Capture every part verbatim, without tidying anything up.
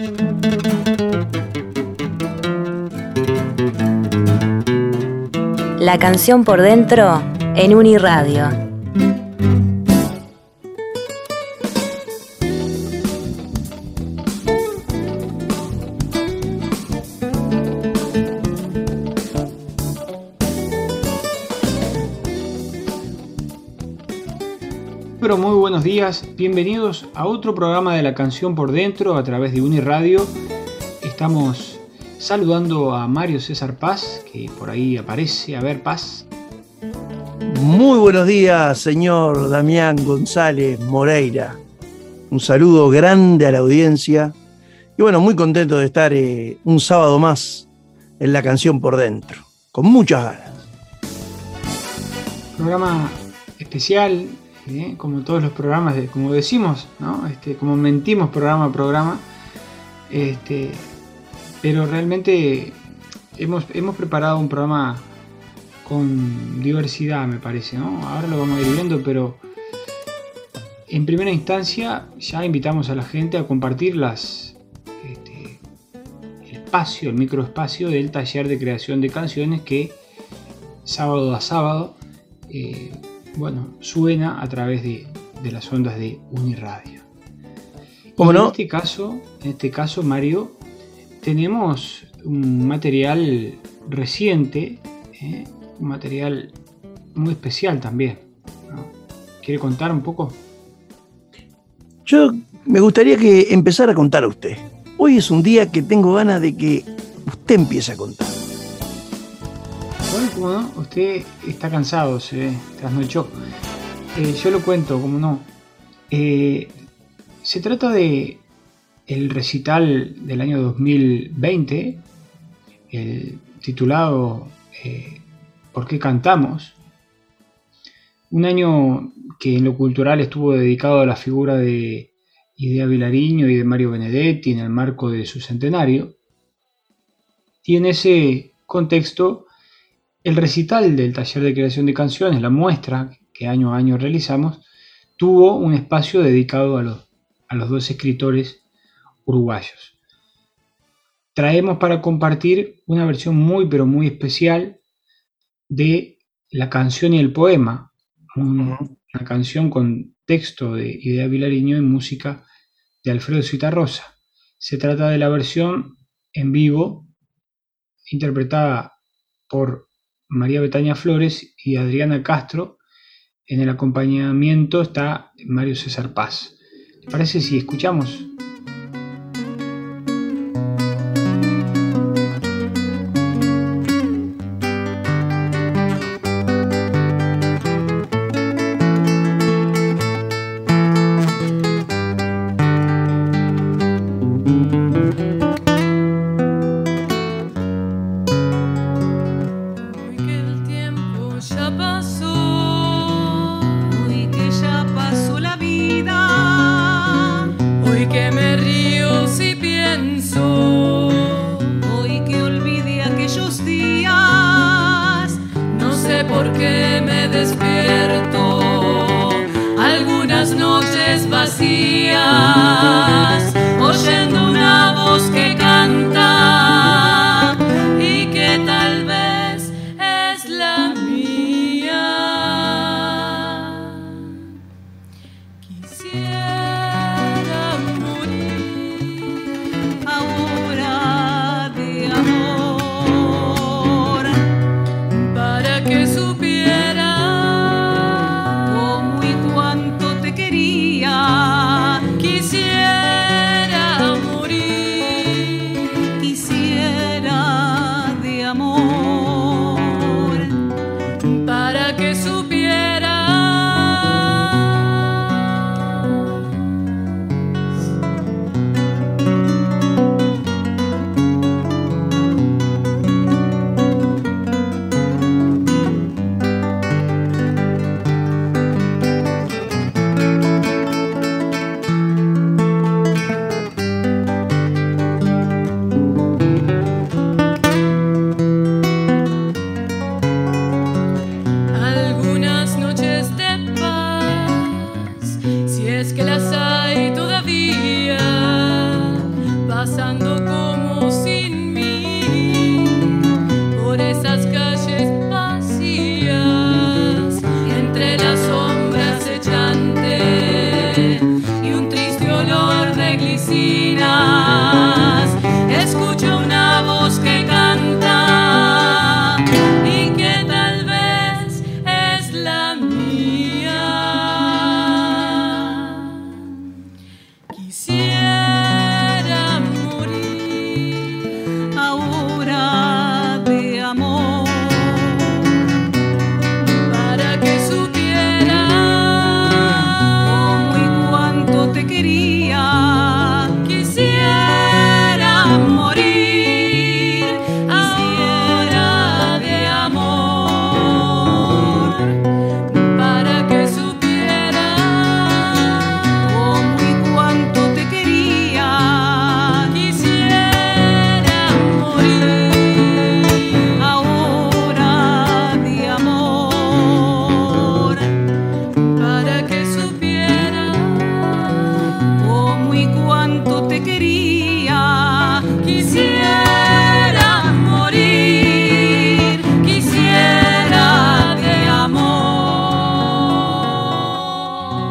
La canción por dentro en Uniradio. Pero muy buenos días, bienvenidos a otro programa de La Canción por Dentro a través de Uniradio. Estamos saludando a Mario César Paz, que por ahí aparece. A ver, Paz. Muy buenos días, señor Damián González Moreira. Un saludo grande a la audiencia. Y bueno, muy contento de estar eh, un sábado más en La Canción por Dentro, con muchas ganas. Programa especial. ¿Eh? Como todos los programas, de, como decimos, ¿no? Este, como mentimos programa a programa, este, pero realmente hemos, hemos preparado un programa con diversidad, me parece, ¿no? Ahora lo vamos a ir viendo, pero en primera instancia ya invitamos a la gente a compartir las, este, el espacio, el microespacio del taller de creación de canciones que sábado a sábado eh, bueno, suena a través de, de las ondas de Uniradio. ¿Cómo no? En este caso, en este caso, Mario, tenemos un material reciente, ¿eh? Un material muy especial también, ¿no? ¿Quiere contar un poco? Yo me gustaría que empezara a contar a usted. Hoy es un día que tengo ganas de que usted empiece a contar. Bueno, como no, usted está cansado, se trasnochó. Eh, yo lo cuento, como no. Eh, se trata de el recital del año dos mil veinte, el titulado eh, ¿Por qué cantamos? Un año que en lo cultural estuvo dedicado a la figura de Idea Vilariño y de Mario Benedetti en el marco de su centenario. Y en ese contexto, el recital del taller de creación de canciones, la muestra que año a año realizamos, tuvo un espacio dedicado a los, a los dos escritores uruguayos. Traemos para compartir una versión muy pero muy especial de La canción y el poema, un, una canción con texto de Idea Vilariño y música de Alfredo Citarrosa. Se trata de la versión en vivo interpretada por María Betania Flores y Adriana Castro. En el acompañamiento está Mario César Paz. ¿Le parece si escuchamos? Que pasando como sin mí por esas calles vacías y entre las sombras echantes y un triste olor de glicinas. Escucho una voz que canta y que tal vez es la mía. Quisiera morir ahora de amor para que supiera cómo y cuánto te quería. Quisiera morir ahora de amor para que supiera cómo y cuánto te quería. Quisiera morir ahora de amor para que supiera cómo y cuánto te quería. Quisiera morir, quisiera de amor.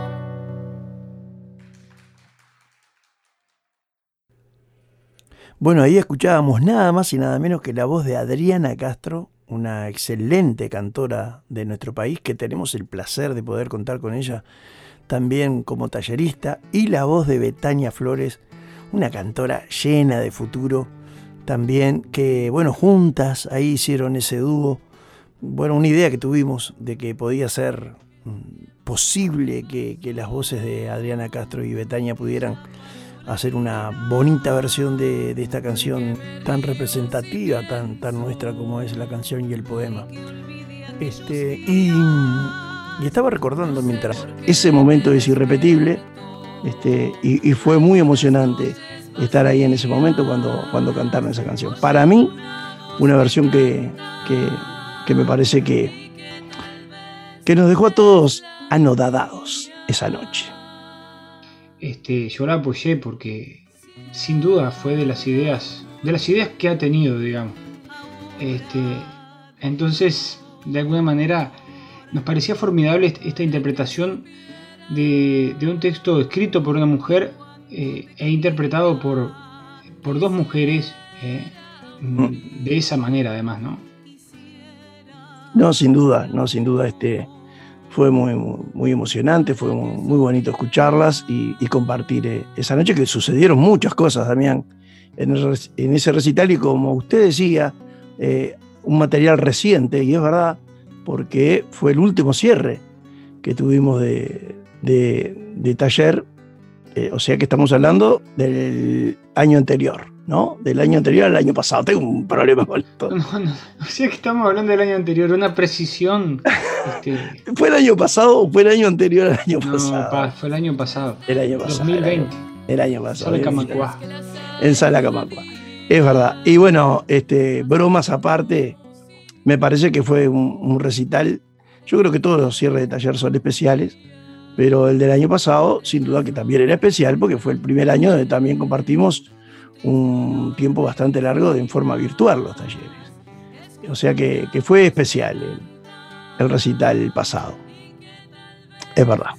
Bueno, ahí escuchábamos nada más y nada menos que la voz de Adriana Castro, una excelente cantora de nuestro país, que tenemos el placer de poder contar con ella también como tallerista, y la voz de Betania Flores, una cantora llena de futuro también, que bueno, juntas ahí hicieron ese dúo. Bueno, una idea que tuvimos de que podía ser mm, posible que, que las voces de Adriana Castro y Betania pudieran hacer una bonita versión de, de esta canción tan representativa, tan, tan nuestra como es la canción y el poema. Este, y, y estaba recordando mientras ese momento es irrepetible, este, y, y fue muy emocionante estar ahí en ese momento cuando, cuando cantaron esa canción. Para mí, una versión que, que, que me parece que, que nos dejó a todos anodadados esa noche. Este, yo la apoyé porque sin duda fue de las ideas, de las ideas que ha tenido, digamos. Este, entonces, de alguna manera, nos parecía formidable esta interpretación de, de un texto escrito por una mujer eh, e interpretado por, por dos mujeres eh, mm. de esa manera, además, ¿no? No, sin duda, no, sin duda, este. Fue muy, muy, muy emocionante, fue muy, muy bonito escucharlas y, y compartir eh, esa noche, que sucedieron muchas cosas, Damián, en, el, en ese recital, y como usted decía, eh, un material reciente, y es verdad, porque fue el último cierre que tuvimos de, de, de taller, eh, o sea que estamos hablando del año anterior, ¿no? Del año anterior al año pasado. Tengo un problema con esto. No, no, o sea que estamos hablando del año anterior, una precisión. Este... ¿Fue el año pasado o fue el año anterior al año no, pasado? Pa, fue el año pasado. El año pasado. dos mil veinte. El año pasado. Sala Camacuá. En Sala Camacuá. Es verdad. Y bueno, este, bromas aparte, me parece que fue un, un recital. Yo creo que todos los cierres de taller son especiales, pero el del año pasado, sin duda que también era especial, porque fue el primer año donde también compartimos un tiempo bastante largo de en forma virtual los talleres. O sea que, que fue especial el, el recital pasado. Es verdad.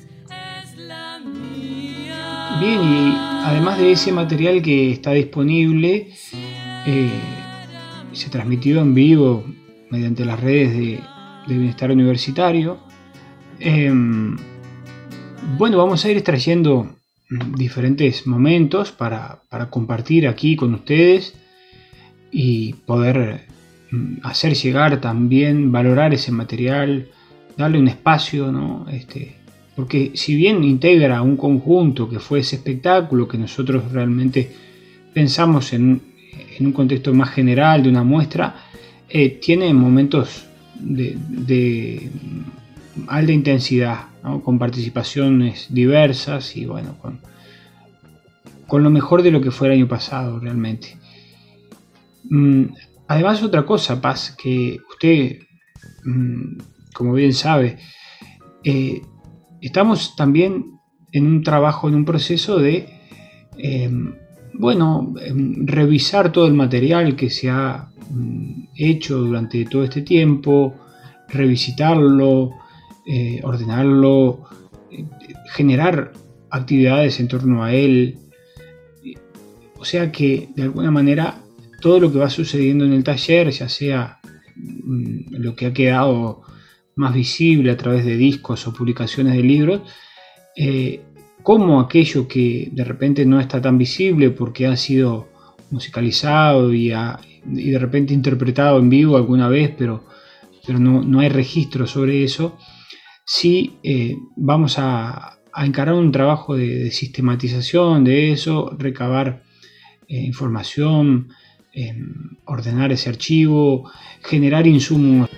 Bien, y además de ese material que está disponible, eh, se transmitió en vivo mediante las redes de, de Bienestar Universitario. Eh, bueno, vamos a ir extrayendo diferentes momentos para, para compartir aquí con ustedes y poder hacer llegar también, valorar ese material, darle un espacio, ¿no? Este, porque si bien integra un conjunto que fue ese espectáculo que nosotros realmente pensamos en, en un contexto más general de una muestra, eh, tiene momentos de, de alta intensidad, ¿no? Con participaciones diversas y bueno, con, con lo mejor de lo que fue el año pasado realmente. Mm, además, otra cosa, Paz, que usted, mm, como bien sabe, eh, estamos también en un trabajo, en un proceso de eh, bueno, revisar todo el material que se ha hecho durante todo este tiempo, revisitarlo, eh, ordenarlo, eh, generar actividades en torno a él. O sea que de alguna manera todo lo que va sucediendo en el taller, ya sea mm, lo que ha quedado más visible a través de discos o publicaciones de libros, eh, como aquello que de repente no está tan visible porque ha sido musicalizado y, ha, y de repente interpretado en vivo alguna vez, pero, pero no, no hay registro sobre eso, sí eh, vamos a, a encarar un trabajo de, de sistematización de eso, recabar eh, información, eh, ordenar ese archivo, generar insumos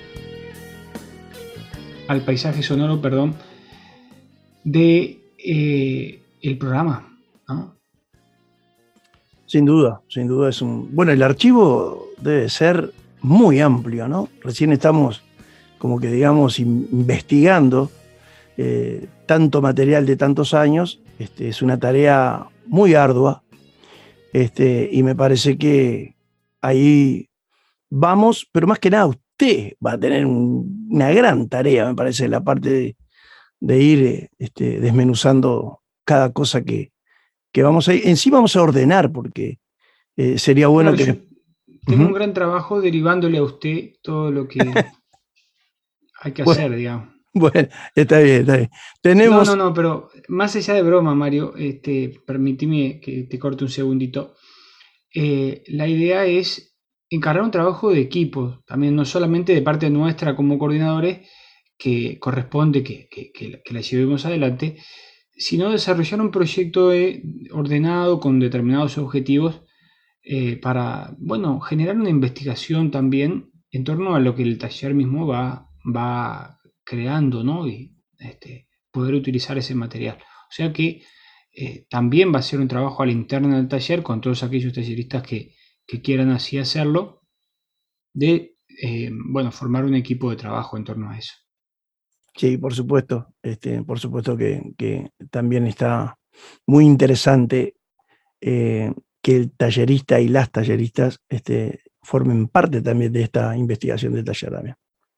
al paisaje sonoro, perdón, de eh, el programa, ¿no? Sin duda, sin duda es un... Bueno, el archivo debe ser muy amplio, ¿no? Recién estamos, como que digamos, investigando eh, tanto material de tantos años. Este, es una tarea muy ardua, este, y me parece que ahí vamos, pero más que nada usted va a tener un, una gran tarea, me parece, la parte de, de ir este, desmenuzando cada cosa que, que vamos a ir. En sí vamos a ordenar, porque eh, sería bueno claro, que... Tengo uh-huh. un gran trabajo derivándole a usted todo lo que hay que hacer, bueno, digamos. Bueno, está bien, está bien. Tenemos... No, no, no, pero más allá de broma, Mario, este, permíteme que te corte un segundito. Eh, la idea es encargar un trabajo de equipo, también no solamente de parte nuestra como coordinadores, que corresponde que, que, que, que la llevemos adelante, sino desarrollar un proyecto de, ordenado con determinados objetivos eh, para, bueno, generar una investigación también en torno a lo que el taller mismo va, va creando, ¿no? Y este, poder utilizar ese material. O sea que eh, también va a ser un trabajo a la interna del taller con todos aquellos talleristas que, que quieran así hacerlo, de, eh, bueno, formar un equipo de trabajo en torno a eso. Sí, por supuesto, este, por supuesto que, que también está muy interesante eh, que el tallerista y las talleristas este, formen parte también de esta investigación del taller también.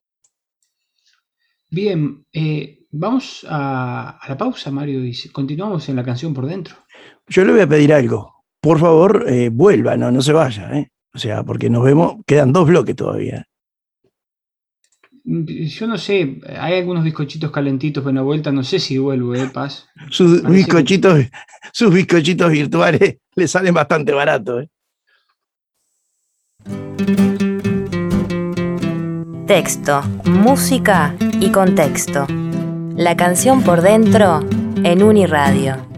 Bien, eh, vamos a, a la pausa, Mario, y continuamos en la canción por dentro. Yo le voy a pedir algo. Por favor, eh, vuelva, no, no se vaya, ¿eh? O sea, porque nos vemos, quedan dos bloques todavía. Yo no sé, hay algunos bizcochitos calentitos en la vuelta, no sé si vuelvo, ¿eh, Paz? Sus bizcochitos, que... sus bizcochitos virtuales le salen bastante baratos, ¿eh? Texto, música y contexto. La canción por dentro en Uniradio.